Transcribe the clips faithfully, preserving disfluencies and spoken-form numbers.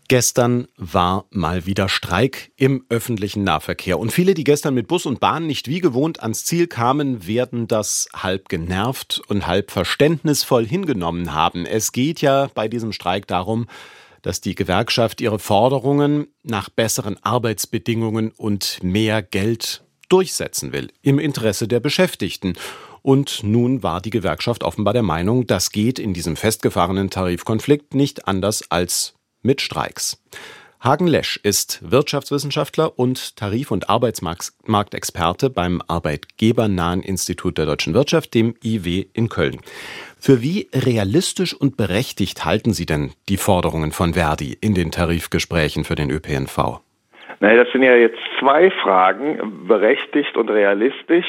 Gestern war mal wieder Streik im öffentlichen Nahverkehr. Und viele, die gestern mit Bus und Bahn nicht wie gewohnt ans Ziel kamen, werden das halb genervt und halb verständnisvoll hingenommen haben. Es geht ja bei diesem Streik darum, dass die Gewerkschaft ihre Forderungen nach besseren Arbeitsbedingungen und mehr Geld durchsetzen will, im Interesse der Beschäftigten. Und nun war die Gewerkschaft offenbar der Meinung, das geht in diesem festgefahrenen Tarifkonflikt nicht anders als mit Streiks. Hagen Lesch ist Wirtschaftswissenschaftler und Tarif- und Arbeitsmarktexperte beim Arbeitgebernahen Institut der Deutschen Wirtschaft, dem I W in Köln. Für wie realistisch und berechtigt halten Sie denn die Forderungen von Verdi in den Tarifgesprächen für den Ö P N V? Naja, das sind ja jetzt zwei Fragen, berechtigt und realistisch.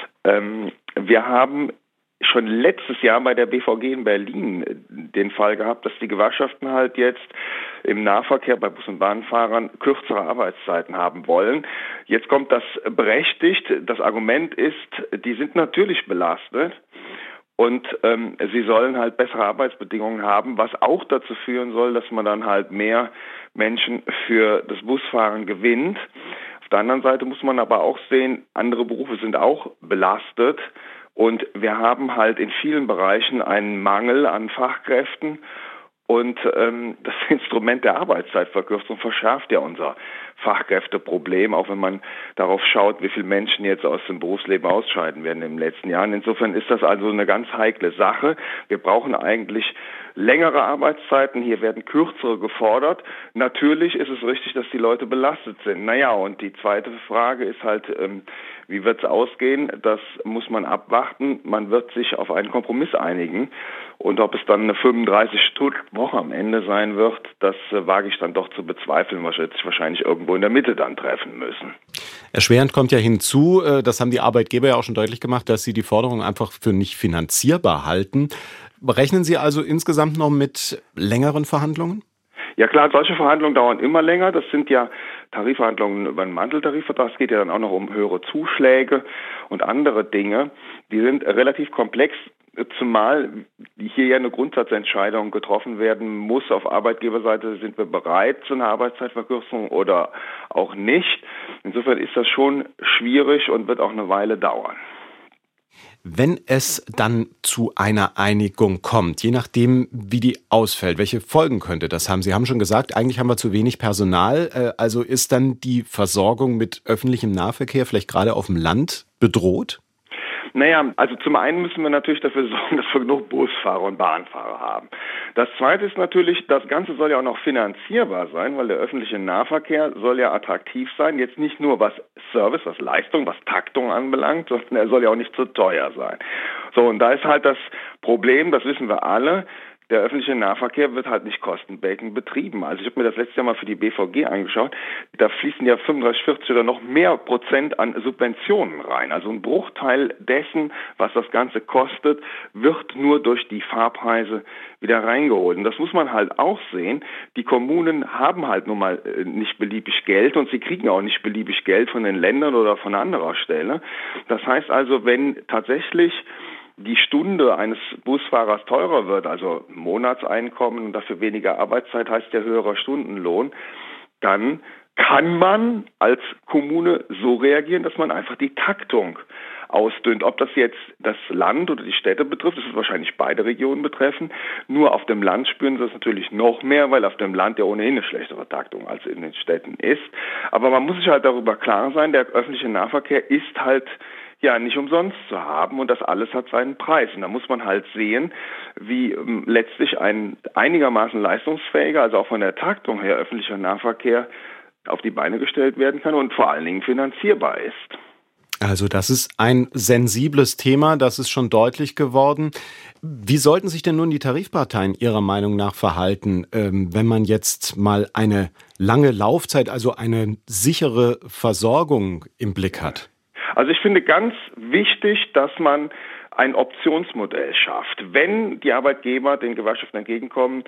Ähm, wir haben schon letztes Jahr bei der B V G in Berlin den Fall gehabt, dass die Gewerkschaften halt jetzt im Nahverkehr bei Bus- und Bahnfahrern kürzere Arbeitszeiten haben wollen. Jetzt kommt das berechtigt. Das Argument ist, die sind natürlich belastet und ähm, sie sollen halt bessere Arbeitsbedingungen haben, was auch dazu führen soll, dass man dann halt mehr Menschen für das Busfahren gewinnt. Auf der anderen Seite muss man aber auch sehen, andere Berufe sind auch belastet. Und wir haben halt in vielen Bereichen einen Mangel an Fachkräften und ähm, das Instrument der Arbeitszeitverkürzung verschärft ja unser Fachkräfteproblem, auch wenn man darauf schaut, wie viele Menschen jetzt aus dem Berufsleben ausscheiden werden in den letzten Jahren. Insofern ist das also eine ganz heikle Sache. Wir brauchen eigentlich längere Arbeitszeiten, hier werden kürzere gefordert. Natürlich ist es richtig, dass die Leute belastet sind. Naja, und die zweite Frage ist halt, ähm, wie wird es ausgehen? Das muss man abwarten. Man wird sich auf einen Kompromiss einigen. Und ob es dann eine fünfunddreißig-Stunden-Woche am Ende sein wird, das äh, wage ich dann doch zu bezweifeln. Man wird sich wahrscheinlich irgendwo in der Mitte dann treffen müssen. Erschwerend kommt ja hinzu, äh, das haben die Arbeitgeber ja auch schon deutlich gemacht, dass sie die Forderung einfach für nicht finanzierbar halten. Rechnen Sie also insgesamt noch mit längeren Verhandlungen? Ja klar, solche Verhandlungen dauern immer länger. Das sind ja Tarifverhandlungen über einen Manteltarifvertrag. Es geht ja dann auch noch um höhere Zuschläge und andere Dinge. Die sind relativ komplex, zumal hier ja eine Grundsatzentscheidung getroffen werden muss. Auf Arbeitgeberseite sind wir bereit zu einer Arbeitszeitverkürzung oder auch nicht. Insofern ist das schon schwierig und wird auch eine Weile dauern. Wenn es dann zu einer Einigung kommt, je nachdem, wie die ausfällt, welche Folgen könnte das haben? Sie haben schon gesagt, eigentlich haben wir zu wenig Personal. Also ist dann die Versorgung mit öffentlichem Nahverkehr vielleicht gerade auf dem Land bedroht? Naja, also zum einen müssen wir natürlich dafür sorgen, dass wir genug Busfahrer und Bahnfahrer haben. Das zweite ist natürlich, das Ganze soll ja auch noch finanzierbar sein, weil der öffentliche Nahverkehr soll ja attraktiv sein. Jetzt nicht nur was Service, was Leistung, was Taktung anbelangt, sondern er soll ja auch nicht zu teuer sein. So, und da ist halt das Problem, das wissen wir alle, der öffentliche Nahverkehr wird halt nicht kostendeckend betrieben. Also ich habe mir das letztes Jahr mal für die B V G angeschaut. Da fließen ja fünfunddreißig, vierzig oder noch mehr Prozent an Subventionen rein. Also ein Bruchteil dessen, was das Ganze kostet, wird nur durch die Fahrpreise wieder reingeholt. Und das muss man halt auch sehen. Die Kommunen haben halt nun mal nicht beliebig Geld und sie kriegen auch nicht beliebig Geld von den Ländern oder von anderer Stelle. Das heißt also, wenn tatsächlich die Stunde eines Busfahrers teurer wird, also Monatseinkommen und dafür weniger Arbeitszeit heißt ja höherer Stundenlohn, dann kann man als Kommune so reagieren, dass man einfach die Taktung ausdünnt. Ob das jetzt das Land oder die Städte betrifft, das wird wahrscheinlich beide Regionen betreffen. Nur auf dem Land spüren sie das natürlich noch mehr, weil auf dem Land ja ohnehin eine schlechtere Taktung als in den Städten ist. Aber man muss sich halt darüber klar sein, der öffentliche Nahverkehr ist halt ja nicht umsonst zu haben und das alles hat seinen Preis. Und da muss man halt sehen, wie ähm, letztlich ein einigermaßen leistungsfähiger, also auch von der Taktung her öffentlicher Nahverkehr auf die Beine gestellt werden kann und vor allen Dingen finanzierbar ist. Also das ist ein sensibles Thema, das ist schon deutlich geworden. Wie sollten sich denn nun die Tarifparteien Ihrer Meinung nach verhalten, ähm, wenn man jetzt mal eine lange Laufzeit, also eine sichere Versorgung im Blick hat? Also ich finde ganz wichtig, dass man ein Optionsmodell schafft. Wenn die Arbeitgeber den Gewerkschaften entgegenkommen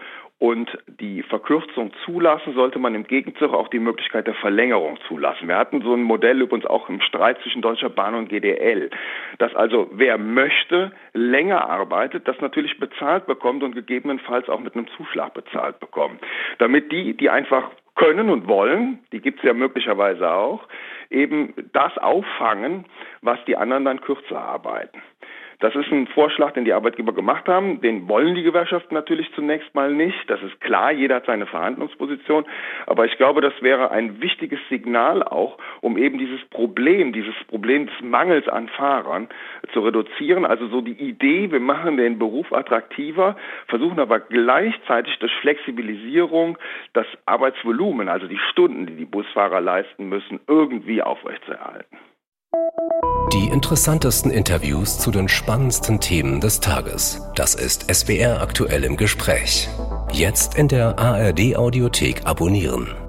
und die Verkürzung zulassen, sollte man im Gegenzug auch die Möglichkeit der Verlängerung zulassen. Wir hatten so ein Modell übrigens auch im Streit zwischen Deutscher Bahn und G D L, dass also wer möchte, länger arbeitet, das natürlich bezahlt bekommt und gegebenenfalls auch mit einem Zuschlag bezahlt bekommt. Damit die, die einfach können und wollen, die gibt es ja möglicherweise auch, eben das auffangen, was die anderen dann kürzer arbeiten. Das ist ein Vorschlag, den die Arbeitgeber gemacht haben. Den wollen die Gewerkschaften natürlich zunächst mal nicht. Das ist klar, jeder hat seine Verhandlungsposition. Aber ich glaube, das wäre ein wichtiges Signal auch, um eben dieses Problem, dieses Problem des Mangels an Fahrern zu reduzieren. Also so die Idee, wir machen den Beruf attraktiver, versuchen aber gleichzeitig durch Flexibilisierung das Arbeitsvolumen, also die Stunden, die die Busfahrer leisten müssen, irgendwie aufrechtzuerhalten. Die interessantesten Interviews zu den spannendsten Themen des Tages. Das ist S W R aktuell im Gespräch. Jetzt in der A R D Audiothek abonnieren.